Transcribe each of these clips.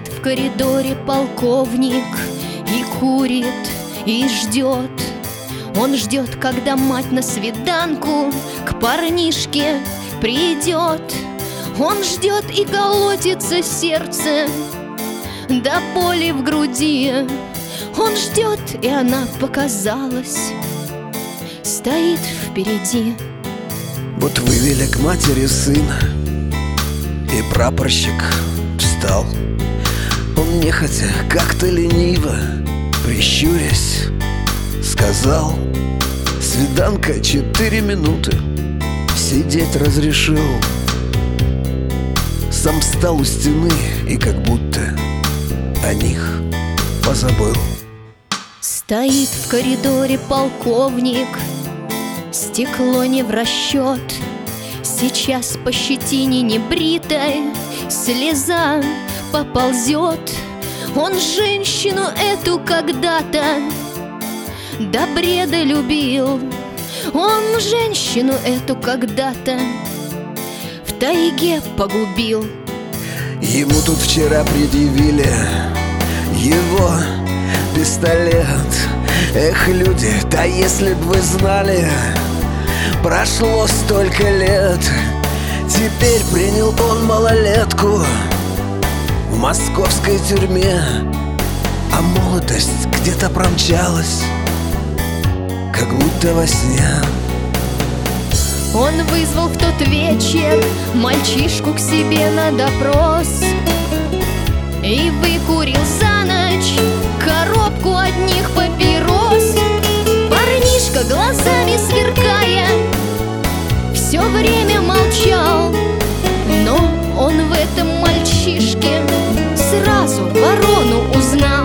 в коридоре полковник и курит, и ждет. Он ждет, когда мать на свиданку к парнишке придет. Он ждет, и колотится сердце до боли в груди. Он ждет, и она показалась, стоит впереди. Вот вывели к матери сына, и прапорщик встал. Он нехотя, как-то лениво, прищурясь, сказал: свиданка 4 минуты, сидеть разрешил. Сам встал у стены и как будто о них позабыл. Стоит в коридоре полковник, стекло не в расчет. Сейчас по щетине небритой слеза поползет. Он женщину эту когда-то до бреда любил. Он женщину эту когда-то в тайге погубил. Ему тут вчера предъявили его пистолет. Эх, люди, да если б вы знали, прошло столько лет. Теперь принял он малолетку в московской тюрьме, а молодость где-то промчалась, как будто во сне. Он вызвал в тот вечер мальчишку к себе на допрос и выкурил за ночь коробку одних папирос. Парнишка, глазами сверкая, все время молчал, но он в этом мальчишке сразу ворону узнал.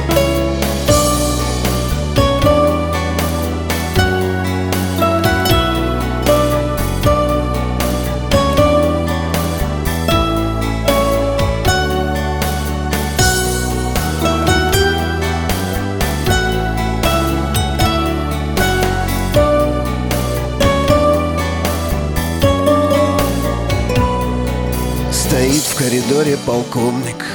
Стоит в коридоре полковник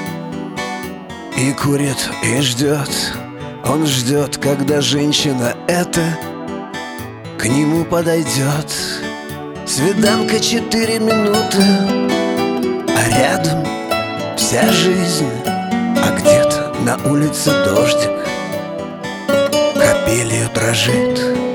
и курит, и ждет. Он ждет, когда женщина эта к нему подойдет. Свиданка 4 минуты, а рядом вся жизнь. А где-то на улице дождик капелью дрожит.